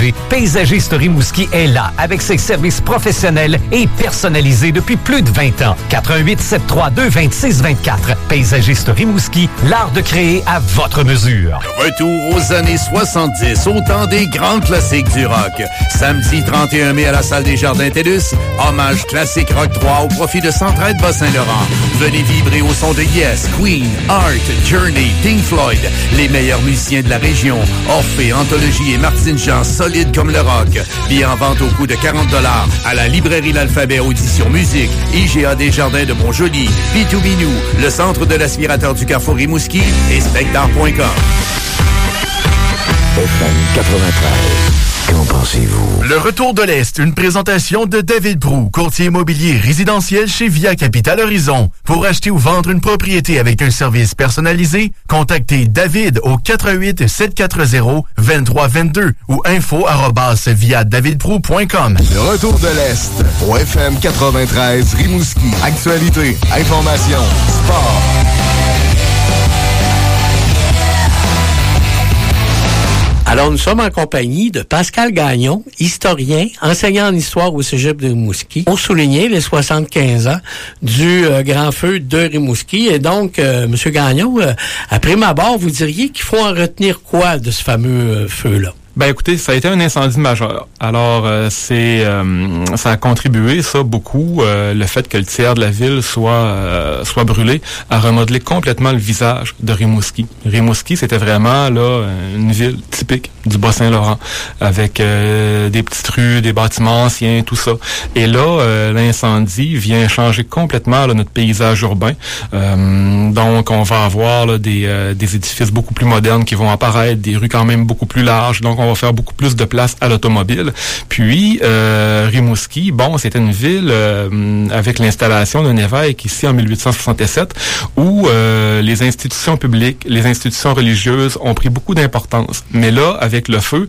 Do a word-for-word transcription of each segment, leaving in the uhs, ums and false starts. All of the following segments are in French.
paysager, Paysagiste Rimouski est là avec ses services professionnels et personnalisés depuis plus de vingt ans. quatre un huit sept trois deux deux six deux quatre. Paysagiste Rimouski, l'art de créer à votre mesure. Retour aux années soixante-dix, au temps des grands classiques du rock. Samedi trente et un mai à la salle des Jardins TELUS, hommage classique rock trois au profit de Centraide Bas-Saint-Laurent. Venez vibrer au son de Yes, Queen, Art, Journey, Pink Floyd, les meilleurs musiciens de la région, Orphée, Anthologie et Martine Jean, solides comme le rock. Billets en vente au coût de quarante dollars à la librairie L'Alphabet Audition Musique, I G A des Jardins de Montjoly, B deux B Nous, le centre de l'aspirateur du Carrefour Rimouski et spectar point com. F M quatre-vingt-treize. Qu'en pensez-vous? Le Retour de l'Est, une présentation de David Brou, courtier immobilier résidentiel chez Via Capital Horizon. Pour acheter ou vendre une propriété avec un service personnalisé, contactez David au quatre un huit sept quatre zéro deux trois deux deux ou info arobase via davidbrou point com. Le Retour de l'Est au F M quatre-vingt-treize Rimouski. Actualité, information, sport. Alors, nous sommes en compagnie de Pascal Gagnon, historien, enseignant en histoire au Cégep de Rimouski, pour souligner les soixante-quinze ans du euh, grand feu de Rimouski. Et donc, euh, M. Gagnon, euh, à prime abord, vous diriez qu'il faut en retenir quoi de ce fameux euh, feu-là? Ben écoutez, ça a été un incendie majeur. Alors euh, c'est euh, ça a contribué ça beaucoup euh, le fait que le tiers de la ville soit euh, soit brûlé à remodeler complètement le visage de Rimouski. Rimouski, c'était vraiment là une ville typique du Bas-Saint-Laurent avec euh, des petites rues, des bâtiments anciens, tout ça. Et là euh, l'incendie vient changer complètement là, notre paysage urbain. Euh, donc on va avoir là, des euh, des édifices beaucoup plus modernes qui vont apparaître, des rues quand même beaucoup plus larges. Donc on va faire beaucoup plus de place à l'automobile. Puis, euh, Rimouski, bon, c'était une ville euh, avec l'installation d'un évêque ici en dix-huit cent soixante-sept où euh, les institutions publiques, les institutions religieuses ont pris beaucoup d'importance. Mais là, avec le feu,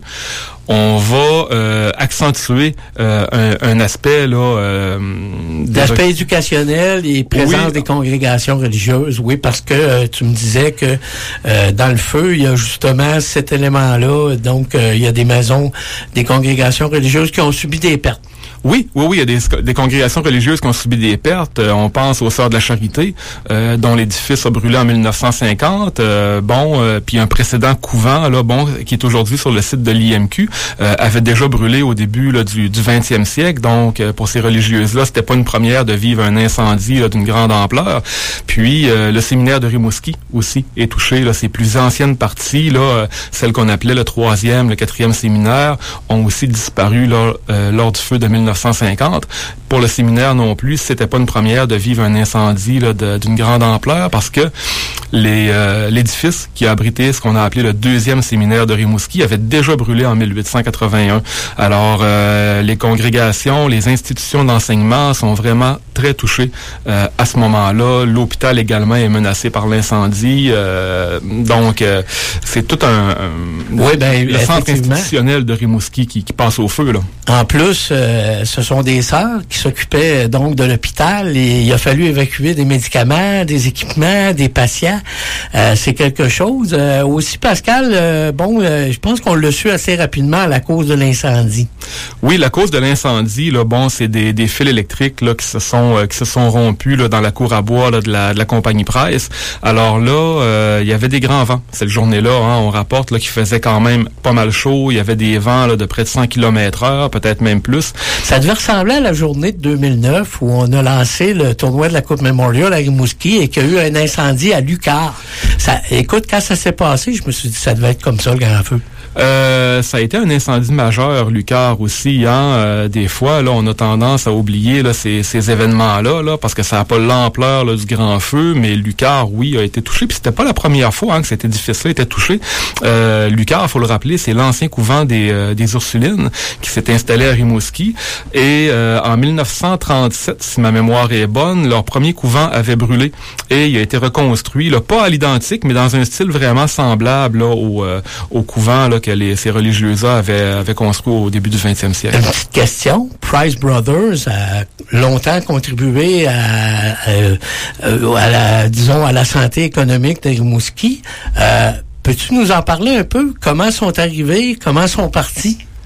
on va euh, accentuer euh, un, un aspect là euh, l'aspect éducationnel et présence oui. des congrégations religieuses, oui, parce que euh, tu me disais que euh, dans le feu, il y a justement cet élément-là, donc euh, il y a des maisons, des congrégations religieuses qui ont subi des pertes. Oui, oui, oui, il y a des, des congrégations religieuses qui ont subi des pertes. Euh, on pense aux Sœurs de la Charité, euh, dont l'édifice a brûlé en dix-neuf cent cinquante. Euh, bon, euh, puis un précédent couvent, là, bon, qui est aujourd'hui sur le site de l'I M Q, euh, avait déjà brûlé au début là, du, du vingtième siècle. Donc, euh, pour ces religieuses-là, c'était pas une première de vivre un incendie là, d'une grande ampleur. Puis, euh, le séminaire de Rimouski aussi est touché. Là, ses plus anciennes parties, là, euh, celles qu'on appelait le troisième, le quatrième séminaire, ont aussi disparu là, euh, lors du feu de dix-neuf cent cinquante. Pour le séminaire non plus, c'était pas une première de vivre un incendie là, de, d'une grande ampleur parce que les, euh, l'édifice qui a abrité ce qu'on a appelé le deuxième séminaire de Rimouski avait déjà brûlé en dix-huit cent quatre-vingt-un. Alors, euh, les congrégations, les institutions d'enseignement sont vraiment très touchées euh, à ce moment-là. L'hôpital également est menacé par l'incendie. Euh, donc, euh, c'est tout un... un oui, ben, le centre institutionnel de Rimouski qui, qui passe au feu, là. En plus, euh, ce sont des sœurs qui s'occupaient donc de l'hôpital et il a fallu évacuer des médicaments, des équipements, des patients. Euh, c'est quelque chose. Euh, aussi, Pascal, euh, bon, euh, je pense qu'on l'a su assez rapidement à la cause de l'incendie. Oui, la cause de l'incendie, là, bon, c'est des, des fils électriques là qui se sont euh, qui se sont rompus là dans la cour à bois là, de la de la compagnie Presse. Alors là, euh, il y avait des grands vents cette journée-là. Hein, on rapporte là qu'il faisait quand même pas mal chaud. Il y avait des vents là de près de cent kilomètres heure, peut-être même plus. Ça devait ressembler à la journée de deux mille neuf où on a lancé le tournoi de la Coupe Memorial à Rimouski et qu'il y a eu un incendie à Lucar. Ça, écoute, quand ça s'est passé, je me suis dit ça devait être comme ça le grand feu. Euh, ça a été un incendie majeur, Lucar aussi. Hein? Euh, des fois, là, on a tendance à oublier là, ces, ces événements-là, là, parce que ça n'a pas l'ampleur là, du grand feu. Mais Lucar, oui, a été touché. Puis c'était pas la première fois hein, que cet édifice-là était touché. Euh, Lucar, il faut le rappeler, c'est l'ancien couvent des, euh, des Ursulines qui s'est installé à Rimouski. Et euh, en dix-neuf cent trente-sept, si ma mémoire est bonne, leur premier couvent avait brûlé et il a été reconstruit, là, pas à l'identique, mais dans un style vraiment semblable là, au, euh, au couvent là, que les, ces religieuses-là avaient, avaient construit au début du vingtième siècle. Une petite question. Price Brothers a longtemps contribué à, à, à la, disons, à la santé économique de Rimouski. Euh, peux-tu nous en parler un peu? Comment sont arrivés? Comment sont partis?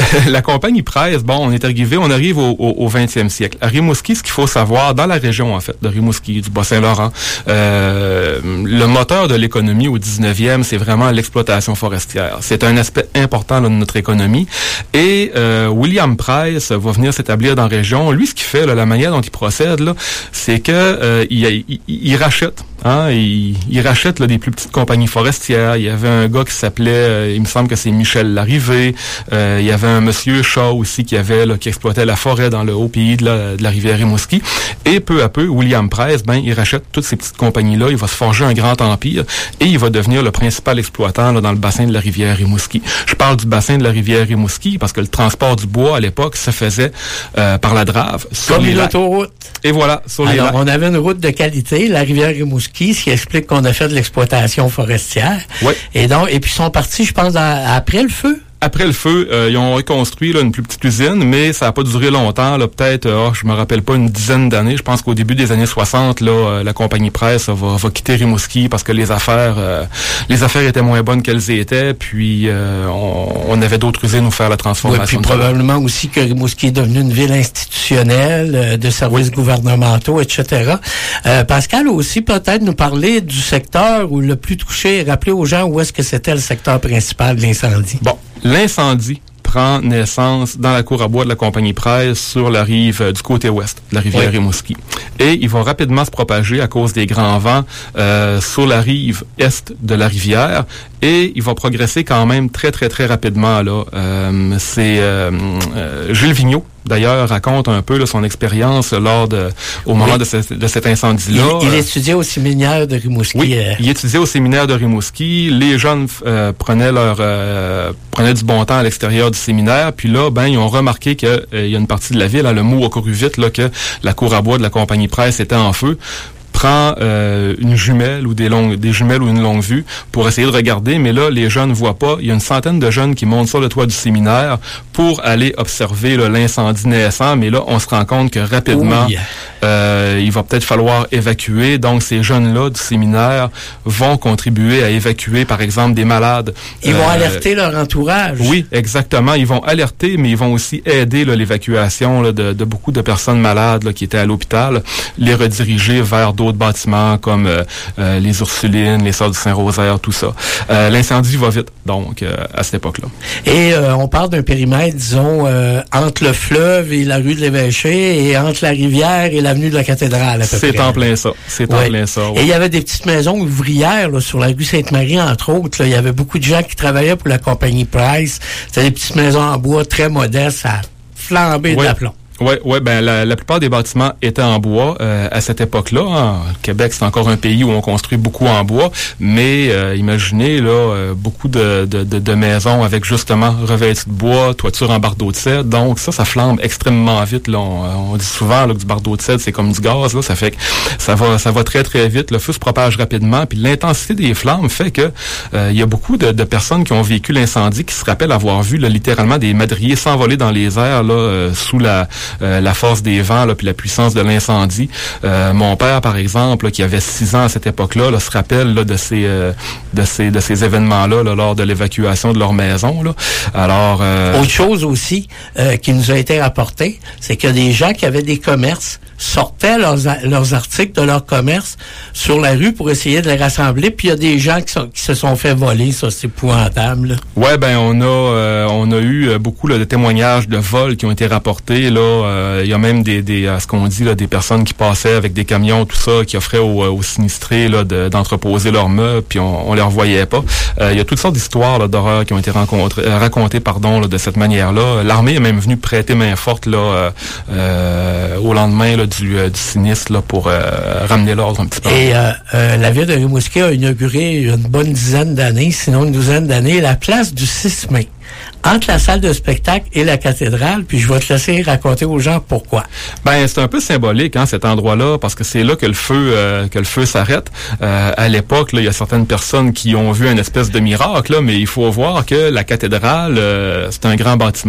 la compagnie Presse, bon, on est arrivé, on arrive au, au, au vingtième siècle. À Rimouski, ce qu'il faut savoir, dans la région, en fait, de Rimouski, du Bas-Saint-Laurent, euh, le moteur de l'économie au dix-neuvième, c'est vraiment l'exploitation forestière. C'est un aspect important là, de notre économie. Et euh, William Price va venir s'établir dans la région. Lui, ce qu'il fait, là, la manière dont il procède, là, c'est que euh, il, il, il rachète. Hein, il, il rachète là, des plus petites compagnies forestières. Il y avait un gars qui s'appelait, euh, il me semble que c'est Michel Larrivée. Euh, il y avait un monsieur Shaw aussi qui avait là, qui exploitait la forêt dans le haut pays de la, de la rivière Rimouski. Et peu à peu, William Price, ben, il rachète toutes ces petites compagnies-là. Il va se forger un grand empire et il va devenir le principal exploitant là, dans le bassin de la rivière Rimouski. Je parle du bassin de la rivière Rimouski parce que le transport du bois à l'époque se faisait euh, par la drave sur Comme les une lacs. autoroute. Et voilà, sur les Alors, lacs. on avait une route de qualité, la rivière Rimouski, ce qui explique qu'on a fait de l'exploitation forestière. Oui. Et donc, et puis ils sont partis, je pense, à- après le feu. Après le feu, euh, ils ont reconstruit là, une plus petite usine, mais ça n'a pas duré longtemps, là, peut-être, euh, oh, je me rappelle pas, une dizaine d'années. Je pense qu'au début des années soixante, là, euh, la compagnie Presse va, va quitter Rimouski parce que les affaires euh, les affaires étaient moins bonnes qu'elles étaient, puis euh, on, on avait d'autres usines où faire la Oui, transformation. puis probablement aussi que Rimouski est devenu une ville institutionnelle, euh, de services gouvernementaux, et cetera. Euh, Pascal aussi peut-être nous parler du secteur où le plus touché, rappeler aux gens où est-ce que c'était le secteur principal de l'incendie. Bon, l'incendie prend naissance dans la cour à bois de la compagnie Presse sur la rive euh, du côté ouest de la rivière Oui. Rimouski. Et il va rapidement se propager à cause des grands vents euh, sur la rive est de la rivière. Et il va progresser quand même très, très, très rapidement. Là, euh, c'est euh, euh, Gilles Vigneault, d'ailleurs, raconte un peu là, son expérience lors de, au moment Oui. de, ce, de cet incendie-là. Il, il Euh, étudiait au séminaire de Rimouski. oui, euh, il étudiait au séminaire de Rimouski. Les jeunes euh, prenaient leur euh, prenaient du bon temps à l'extérieur du séminaire. Puis là, ben ils ont remarqué que euh, il y a une partie de la ville, hein, le mot a couru vite là que la cour à bois de la compagnie Presse était en feu. Prend euh, une jumelle ou des longues des jumelles ou une longue vue pour essayer de regarder, mais là les jeunes ne voient pas. Il y a une centaine de jeunes qui montent sur le toit du séminaire pour aller observer là, l'incendie naissant, mais là on se rend compte que rapidement Oui. euh, il va peut-être falloir évacuer. Donc ces jeunes-là du séminaire vont contribuer à évacuer par exemple des malades. Ils vont Euh, alerter leur entourage. Oui, exactement. Ils vont alerter, mais ils vont aussi aider là, l'évacuation là, de, de beaucoup de personnes malades là, qui étaient à l'hôpital, les rediriger vers d'autres bâtiments comme euh, euh, les Ursulines, les Sœurs du Saint-Rosaire, tout ça. Euh, l'incendie va vite, donc, euh, à cette époque-là. Et euh, on parle d'un périmètre, disons, euh, entre le fleuve et la rue de l'Évêché et entre la rivière et l'avenue de la Cathédrale, à peu près. C'est en plein ça. C'est Ouais. en plein ça. Et il y avait des petites maisons ouvrières là, sur la rue Sainte-Marie, entre autres. Là. Il y avait beaucoup de gens qui travaillaient pour la compagnie Price. C'était des petites maisons en bois très modestes à flamber de Ouais. l'aplomb. Ouais, ouais, ben la, la plupart des bâtiments étaient en bois euh, à cette époque-là. Hein. Le Québec, c'est encore un pays où on construit beaucoup en bois, mais euh, imaginez là euh, beaucoup de, de, de, de maisons avec justement revêtues de bois, toiture en bardeau de cèdre. Donc ça, ça flambe extrêmement vite. Là, on, on dit souvent là, que du bardeau de cèdre, c'est comme du gaz. Là, ça fait que ça va, ça va très très vite. Le feu se propage rapidement, puis l'intensité des flammes fait que euh, il y a beaucoup de, de personnes qui ont vécu l'incendie qui se rappellent avoir vu là, littéralement des madriers s'envoler dans les airs là euh, sous la Euh, la force des vents, là, puis la puissance de l'incendie. Euh, mon père, par exemple, là, qui avait six ans à cette époque-là, là, se rappelle là, de ces euh, de ces de ces événements-là là, lors de l'évacuation de leur maison. Là. Alors, euh, Autre chose aussi euh, qui nous a été rapporté, c'est que des gens qui avaient des commerces sortaient leurs, a- leurs articles de leur commerce sur la rue pour essayer de les rassembler, puis il y a des gens qui, sont, qui se sont fait voler. Ça, c'est épouvantable. Là. ouais, ben on a euh, on a eu euh, beaucoup là, de témoignages de vols qui ont été rapportés. Là, euh, il y a même des des à ce qu'on dit là, des personnes qui passaient avec des camions, tout ça, qui offraient aux, aux sinistrés là, de, d'entreposer leurs meubles, puis on, on les revoyait pas. Euh, il y a toutes sortes d'histoires là, d'horreur qui ont été rencontrées, euh, racontées, pardon, là, de cette manière-là. L'armée est même venue prêter main forte là euh, euh, au lendemain là, du, euh, du sinistre là, pour euh, ramener l'ordre un petit peu. Et euh, euh, la ville de Rimouski a inauguré une bonne dizaine d'années, sinon une douzaine d'années, la place du six mai, entre la salle de spectacle et la cathédrale, puis je vais te laisser raconter aux gens pourquoi. Ben c'est un peu symbolique hein, cet endroit-là parce que c'est là que le feu euh, que le feu s'arrête. Euh, à l'époque, là, il y a certaines personnes qui ont vu une espèce de miracle, là, mais il faut voir que la cathédrale euh, c'est un grand bâtiment.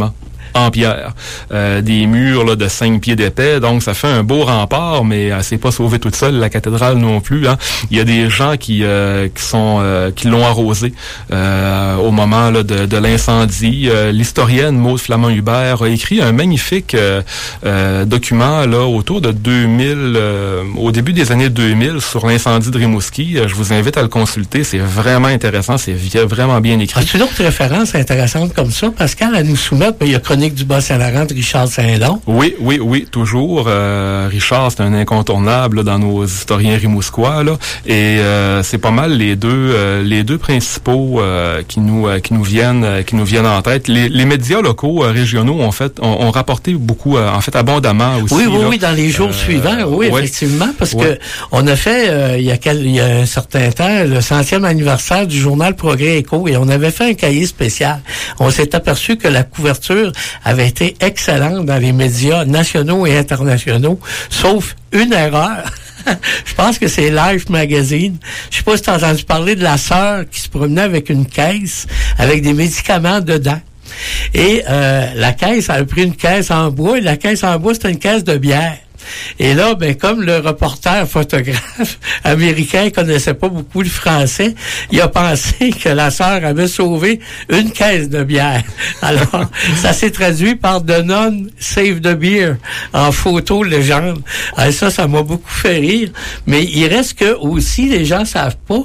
en pierre. Euh, des murs là, de cinq pieds d'épais, donc ça fait un beau rempart, mais euh, c'est pas sauvé toute seule, la cathédrale non plus. Hein. Il y a des gens qui euh, qui sont euh, qui l'ont arrosé euh, au moment là, de, de l'incendie. Euh, l'historienne Maude Flamand-Hubert a écrit un magnifique euh, euh, document là autour de deux mille, euh, au début des années deux mille, sur l'incendie de Rimouski. Euh, je vous invite à le consulter, c'est vraiment intéressant, c'est vraiment bien écrit. As-tu d'autres références intéressantes comme ça, Pascal, à nous soumettre? Il y a Chronique du Bas-Saint-Laurent de Richard Saint-Long. Oui, oui, oui, toujours. Euh, Richard, c'est un incontournable là, dans nos historiens rimousquois, là, et euh, c'est pas mal les deux, euh, les deux principaux euh, qui nous, euh, qui nous viennent, euh, qui nous viennent en tête. Les, les médias locaux, euh, régionaux, ont fait, ont, ont rapporté beaucoup, euh, en fait, abondamment aussi. Oui, oui, là, oui, dans les jours euh, suivants, oui, ouais, effectivement, parce ouais. que on a fait euh, il y a quel, il y a un certain temps le centième anniversaire du journal Progrès Éco, et on avait fait un cahier spécial. On s'est aperçu que la couverture avait été excellente dans les médias nationaux et internationaux, sauf une erreur. Je pense que c'est Life Magazine. Je sais pas si tu as entendu parler de la sœur qui se promenait avec une caisse avec des médicaments dedans. Et euh, la caisse, elle a pris une caisse en bois, et la caisse en bois, c'était une caisse de bière. Et là, ben comme le reporter photographe américain connaissait pas beaucoup le français, il a pensé que la sœur avait sauvé une caisse de bière. Alors, ça s'est traduit par The Nun Save the Beer en photo légende. Alors ça, ça m'a beaucoup fait rire. Mais il reste que aussi, les gens savent pas.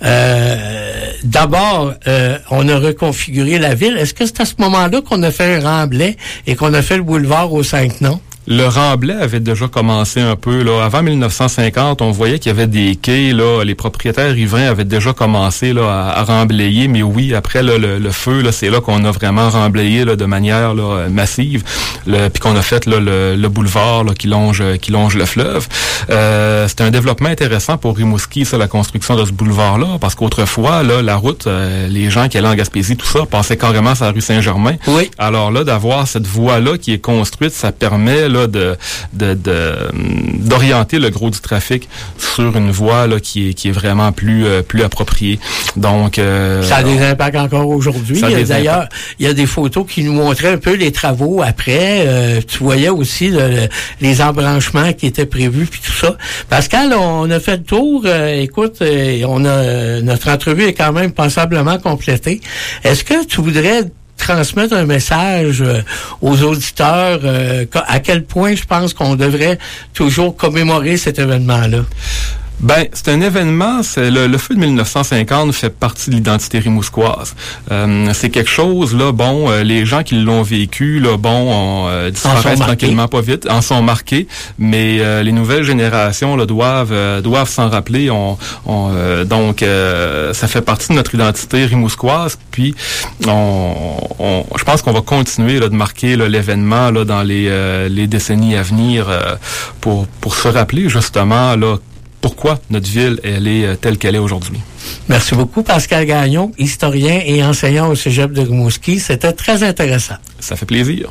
Euh, d'abord, euh, on a reconfiguré la ville. Est-ce que c'est à ce moment-là qu'on a fait un remblai et qu'on a fait le boulevard aux cinq noms? Le remblai avait déjà commencé un peu là. Avant mille neuf cent cinquante, on voyait qu'il y avait des quais là. Les propriétaires riverains avaient déjà commencé là à, à remblayer. Mais oui, après là, le, le feu, là, c'est là qu'on a vraiment remblayé là de manière là, massive. Le, puis qu'on a fait là, le, le boulevard là, qui longe qui longe le fleuve. Euh, c'était un développement intéressant pour Rimouski, ça, la construction de ce boulevard-là, parce qu'autrefois là, la route, euh, les gens qui allaient en Gaspésie, tout ça, passaient carrément sur la rue Saint-Germain. Oui. Alors là, d'avoir cette voie-là qui est construite, ça permet là de, de, de d'orienter le gros du trafic sur une voie là qui est qui est vraiment plus euh, plus appropriée. Donc euh, ça a des impacts encore aujourd'hui. D'ailleurs, il y a des photos qui nous montraient un peu les travaux après. Euh, tu voyais aussi le, le, les embranchements qui étaient prévus puis tout ça. Pascal, on a fait le tour. Euh, écoute, euh, on a notre entrevue est quand même passablement complétée. Est-ce que tu voudrais transmettre un message euh, aux auditeurs, euh, à quel point je pense qu'on devrait toujours commémorer cet événement-là? Ben, c'est un événement, c'est le, le feu de mille neuf cent cinquante fait partie de l'identité rimousquoise. Euh, c'est quelque chose, là, bon, euh, les gens qui l'ont vécu, là, bon, on, euh, disparaissent tranquillement pas vite, en sont marqués, mais euh, les nouvelles générations, là, doivent euh, doivent s'en rappeler. On, on euh, donc, euh, ça fait partie de notre identité rimousquoise, puis on, on je pense qu'on va continuer là, de marquer là, l'événement là, dans les, euh, les décennies à venir euh, pour, pour se rappeler, justement, là, pourquoi notre ville, elle est telle qu'elle est aujourd'hui. Merci beaucoup, Pascal Gagnon, historien et enseignant au Cégep de Rimouski. C'était très intéressant. Ça fait plaisir.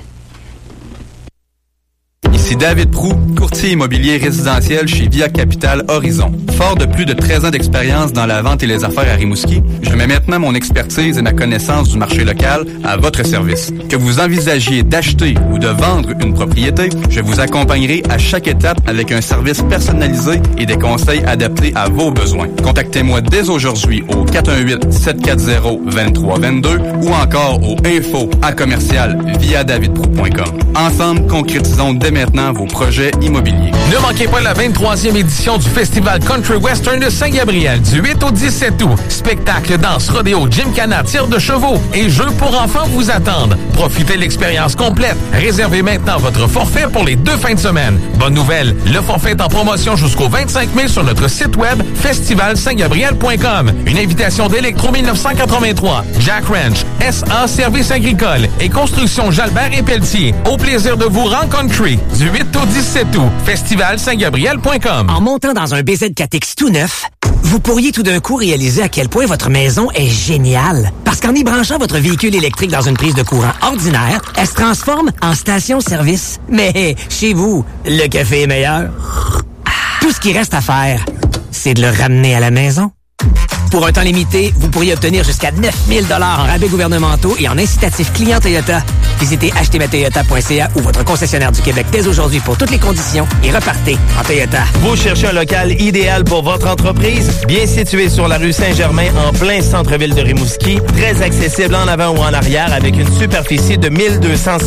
Ici David Proux, courtier immobilier résidentiel chez Via Capital Horizon. Fort de plus de treize ans d'expérience dans la vente et les affaires à Rimouski, je mets maintenant mon expertise et ma connaissance du marché local à votre service. Que vous envisagiez d'acheter ou de vendre une propriété, je vous accompagnerai à chaque étape avec un service personnalisé et des conseils adaptés à vos besoins. Contactez-moi dès aujourd'hui au quatre un huit, sept quatre zéro, deux trois deux deux ou encore au info à commercial via david proux point com. Ensemble, concrétisons dès maintenant vos projets immobiliers. Ne manquez pas la vingt-troisième édition du Festival Country Western de Saint-Gabriel du huit au dix-sept août. Spectacle, danse, rodéo, gymkhana, tir de chevaux et jeux pour enfants vous attendent. Profitez de l'expérience complète. Réservez maintenant votre forfait pour les deux fins de semaine. Bonne nouvelle, le forfait est en promotion jusqu'au vingt-cinq mai sur notre site web festival saint gabriel point com. Une invitation d'Electro mille neuf cent quatre-vingt-trois, Jack Ranch, S A Services agricoles et Construction Jalbert et Pelletier. Au plaisir de vous rencontrer du huit au dix-sept août. festival saint gabriel point com. En montant dans un B Z quatre X tout neuf, vous pourriez tout d'un coup réaliser à quel point votre maison est géniale. Parce qu'en y branchant votre véhicule électrique dans une prise de courant ordinaire, elle se transforme en station-service. Mais chez vous, le café est meilleur. Tout ce qui reste à faire, c'est de le ramener à la maison. Pour un temps limité, vous pourriez obtenir jusqu'à neuf mille dollars en rabais gouvernementaux et en incitatifs clients Toyota. Visitez acheter ma toyota point c a ou votre concessionnaire du Québec dès aujourd'hui pour toutes les conditions et repartez en Toyota. Vous cherchez un local idéal pour votre entreprise? Bien situé sur la rue Saint-Germain, en plein centre-ville de Rimouski, très accessible en avant ou en arrière avec une superficie de mille deux cent